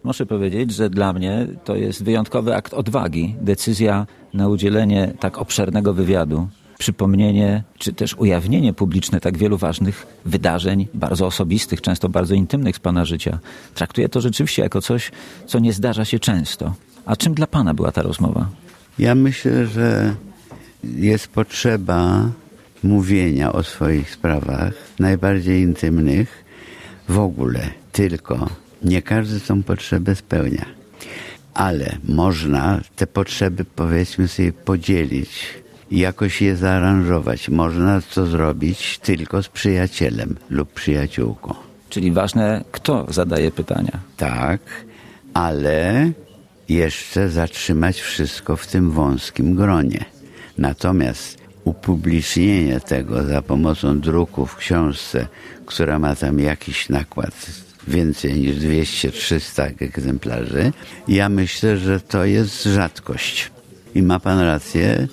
Muszę powiedzieć, że dla mnie to jest wyjątkowy akt odwagi, decyzja na udzielenie tak obszernego wywiadu, przypomnienie czy też ujawnienie publiczne tak wielu ważnych wydarzeń, bardzo osobistych, często bardzo intymnych z pana życia. Traktuję to rzeczywiście jako coś, co nie zdarza się często. A czym dla pana była ta rozmowa? Ja myślę, że jest potrzeba mówienia o swoich sprawach, najbardziej intymnych, w ogóle, tylko nie każdy tą potrzebę spełnia. Ale można te potrzeby, powiedzmy sobie, podzielić i jakoś je zaaranżować. Można to zrobić tylko z przyjacielem lub przyjaciółką. Czyli ważne, kto zadaje pytania. Tak, ale jeszcze zatrzymać wszystko w tym wąskim gronie. Natomiast upublicznienie tego za pomocą druku w książce, która ma tam jakiś nakład, więcej niż 200-300 egzemplarzy, ja myślę, że to jest rzadkość. I ma pan rację,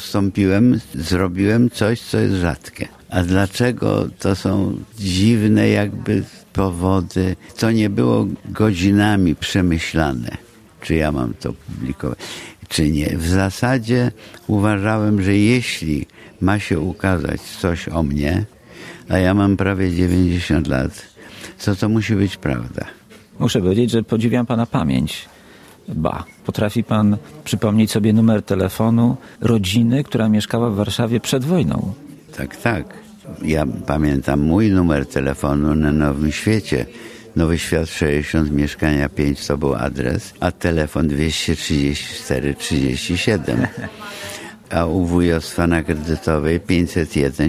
zrobiłem coś, co jest rzadkie. A dlaczego to są dziwne jakby powody? To nie było godzinami przemyślane, czy ja mam to publikować, czy nie. W zasadzie uważałem, że jeśli ma się ukazać coś o mnie, a ja mam prawie 90 lat, to musi być prawda. Muszę powiedzieć, że podziwiam pana pamięć. Potrafi pan przypomnieć sobie numer telefonu rodziny, która mieszkała w Warszawie przed wojną. Tak. Ja pamiętam mój numer telefonu na Nowym Świecie. Nowy Świat 60, mieszkania 5 to był adres, a telefon 234 37. A u wujostwa na Kredytowej 501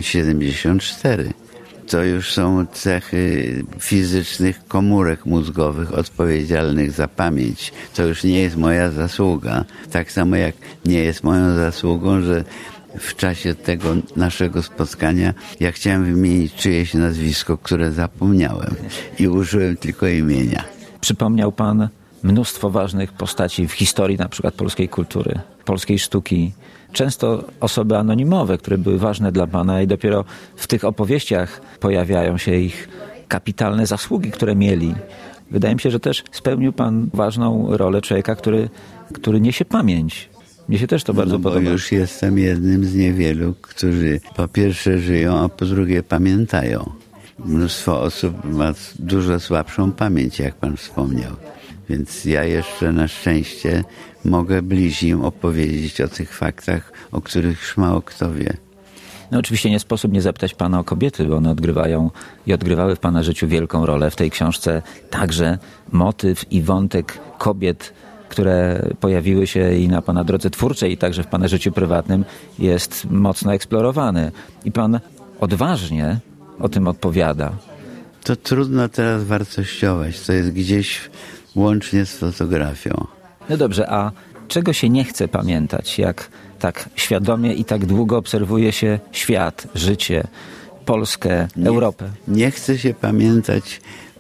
74. To już są cechy fizycznych komórek mózgowych odpowiedzialnych za pamięć. To już nie jest moja zasługa. Tak samo jak nie jest moją zasługą, że w czasie tego naszego spotkania ja chciałem wymienić czyjeś nazwisko, które zapomniałem i użyłem tylko imienia. Przypomniał pan mnóstwo ważnych postaci w historii na przykład polskiej kultury, polskiej sztuki. Często osoby anonimowe, które były ważne dla pana i dopiero w tych opowieściach pojawiają się ich kapitalne zasługi, które mieli. Wydaje mi się, że też spełnił pan ważną rolę człowieka, który niesie pamięć. Mnie się też to bardzo podoba. Bo już jestem jednym z niewielu, którzy po pierwsze żyją, a po drugie pamiętają. Mnóstwo osób ma dużo słabszą pamięć, jak pan wspomniał. Więc ja jeszcze na szczęście mogę bliźnim opowiedzieć o tych faktach, o których już mało kto wie. No oczywiście nie sposób nie zapytać pana o kobiety, bo one odgrywają i odgrywały w pana życiu wielką rolę. W tej książce także motyw i wątek kobiet, które pojawiły się i na pana drodze twórczej, i także w pana życiu prywatnym, jest mocno eksplorowany. I pan odważnie o tym odpowiada. To trudno teraz wartościować. To jest gdzieś łącznie z fotografią. No dobrze, a czego się nie chce pamiętać, jak tak świadomie i tak długo obserwuje się świat, życie, Polskę, Europę? Nie chce się pamiętać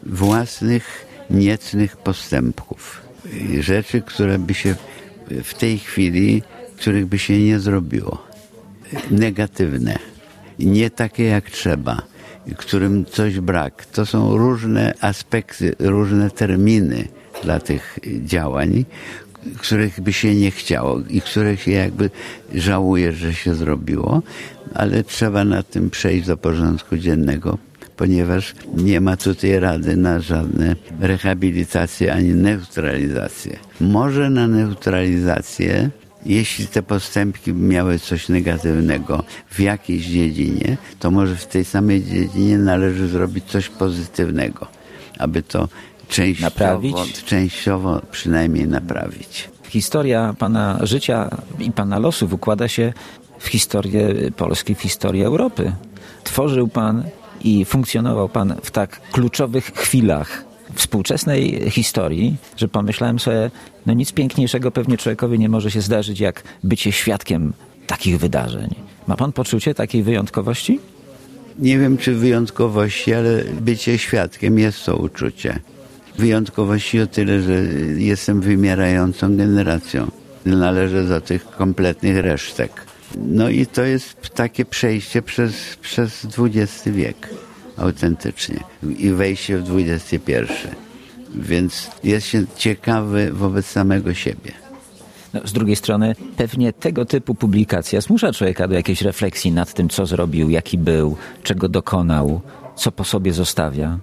własnych niecnych postępków. Rzeczy, które by się w tej chwili, których by się nie zrobiło. Negatywne. Nie takie jak trzeba. Którym coś brak. To są różne aspekty, różne terminy dla tych działań, których by się nie chciało i których się jakby żałuje, że się zrobiło, ale trzeba na tym przejść do porządku dziennego, ponieważ nie ma tutaj rady na żadne rehabilitacje ani neutralizacje. Może na neutralizację, jeśli te postępki miały coś negatywnego w jakiejś dziedzinie, to może w tej samej dziedzinie należy zrobić coś pozytywnego, aby to częściowo przynajmniej naprawić. Historia pana życia i pana losów układa się w historię Polski, w historię Europy. Tworzył pan i funkcjonował pan w tak kluczowych chwilach współczesnej historii, że pomyślałem sobie, no nic piękniejszego pewnie człowiekowi nie może się zdarzyć, jak bycie świadkiem takich wydarzeń. Ma pan poczucie takiej wyjątkowości? Nie wiem, czy wyjątkowości, ale bycie świadkiem jest to uczucie. Wyjątkowości o tyle, że jestem wymierającą generacją. Należę do tych kompletnych resztek. No i to jest takie przejście przez XX wiek. Autentycznie. I wejście w XXI. Więc jest się ciekawy wobec samego siebie. No, z drugiej strony pewnie tego typu publikacja zmusza człowieka do jakiejś refleksji nad tym, co zrobił, jaki był, czego dokonał, co po sobie zostawia.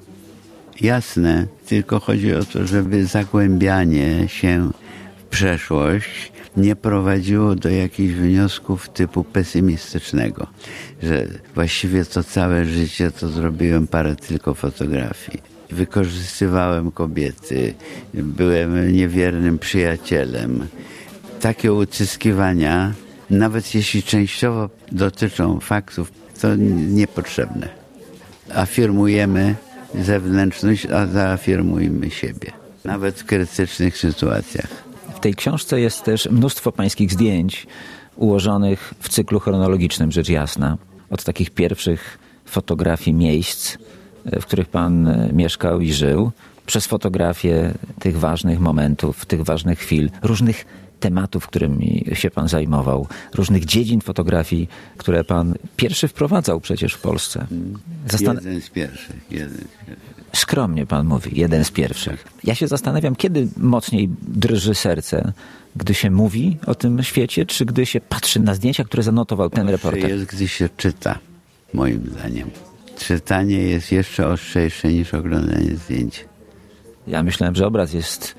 Jasne, tylko chodzi o to, żeby zagłębianie się w przeszłość nie prowadziło do jakichś wniosków typu pesymistycznego, że właściwie to całe życie to zrobiłem parę tylko fotografii. Wykorzystywałem kobiety, byłem niewiernym przyjacielem. Takie ucyskiwania, nawet jeśli częściowo dotyczą faktów, to niepotrzebne. Afirmujemy zewnętrzność, a zaafirmujmy siebie. Nawet w krytycznych sytuacjach. W tej książce jest też mnóstwo pańskich zdjęć ułożonych w cyklu chronologicznym, rzecz jasna. Od takich pierwszych fotografii miejsc, w których pan mieszkał i żył, przez fotografię tych ważnych momentów, tych ważnych chwil, różnych tematów, którymi się pan zajmował, różnych dziedzin fotografii, które pan pierwszy wprowadzał przecież w Polsce. Jeden z pierwszych. Skromnie pan mówi, jeden z pierwszych. Ja się zastanawiam, kiedy mocniej drży serce, gdy się mówi o tym świecie, czy gdy się patrzy na zdjęcia, które zanotował ten reporter? Jest, gdy się czyta, moim zdaniem. Czytanie jest jeszcze ostrzejsze niż oglądanie zdjęć. Ja myślałem, że obraz jest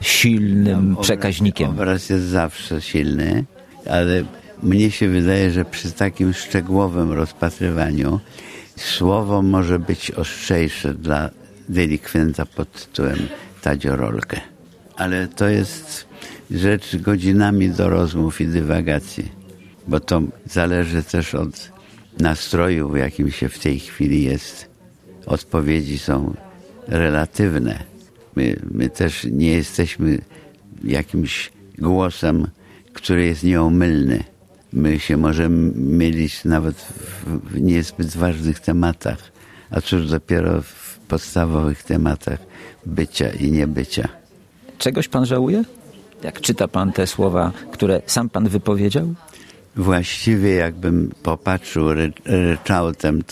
silnym przekaźnikiem. Obraz jest zawsze silny, ale mnie się wydaje, że przy takim szczegółowym rozpatrywaniu słowo może być ostrzejsze dla delikwenta pod tytułem Tadzio Rolkę. Ale to jest rzecz godzinami do rozmów i dywagacji, bo to zależy też od nastroju, w jakim się w tej chwili jest. Odpowiedzi są relatywne. My też nie jesteśmy jakimś głosem, który jest nieomylny. My się możemy mylić nawet w niezbyt ważnych tematach, a cóż dopiero w podstawowych tematach bycia i niebycia. Czegoś pan żałuje? Jak czyta pan te słowa, które sam pan wypowiedział? Właściwie jakbym popatrzył ryczałtem,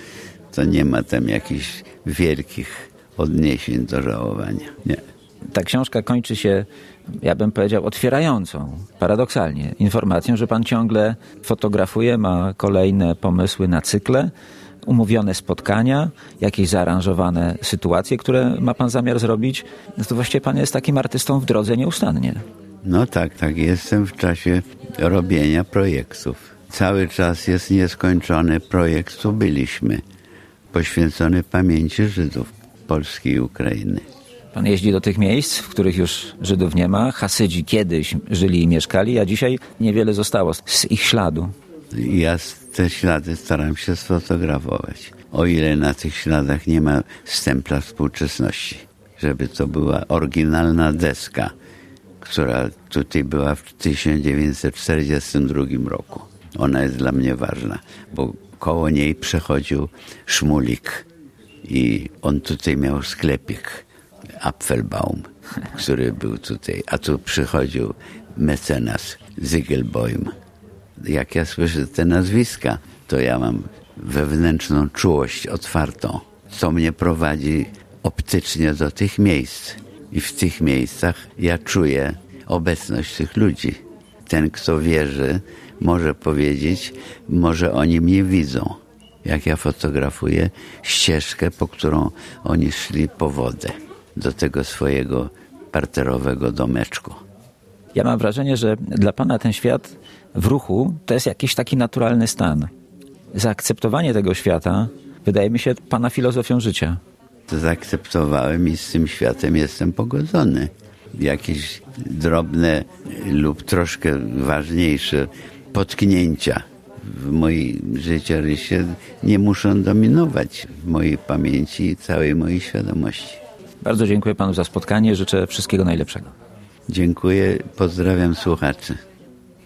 to nie ma tam jakichś wielkich odniesień do żałowania. Nie. Ta książka kończy się, ja bym powiedział, otwierającą, paradoksalnie, informacją, że pan ciągle fotografuje, ma kolejne pomysły na cykle, umówione spotkania, jakieś zaaranżowane sytuacje, które ma pan zamiar zrobić. No to właściwie pan jest takim artystą w drodze nieustannie. No tak, jestem w czasie robienia projektów. Cały czas jest nieskończony projekt Tu byliśmy, poświęcony pamięci Żydów Polski i Ukrainy. Pan jeździ do tych miejsc, w których już Żydów nie ma. Hasydzi kiedyś żyli i mieszkali, a dzisiaj niewiele zostało z ich śladu. Ja te ślady staram się sfotografować. O ile na tych śladach nie ma stempla współczesności. Żeby to była oryginalna deska, która tutaj była w 1942 roku. Ona jest dla mnie ważna, bo koło niej przechodził Szmulik i on tutaj miał sklepik Apfelbaum, który był tutaj, a tu przychodził mecenas Zygelboim. Jak ja słyszę te nazwiska, to ja mam wewnętrzną czułość otwartą, co mnie prowadzi optycznie do tych miejsc. I w tych miejscach ja czuję obecność tych ludzi. Ten, kto wierzy, może powiedzieć, może oni mnie widzą. Jak ja fotografuję ścieżkę, po którą oni szli po wodę do tego swojego parterowego domeczku. Ja mam wrażenie, że dla pana ten świat w ruchu to jest jakiś taki naturalny stan. Zaakceptowanie tego świata wydaje mi się pana filozofią życia. To zaakceptowałem i z tym światem jestem pogodzony. Jakieś drobne lub troszkę ważniejsze potknięcia w moim życiorysie nie muszą dominować w mojej pamięci i całej mojej świadomości. Bardzo dziękuję panu za spotkanie. Życzę wszystkiego najlepszego. Dziękuję, pozdrawiam słuchaczy.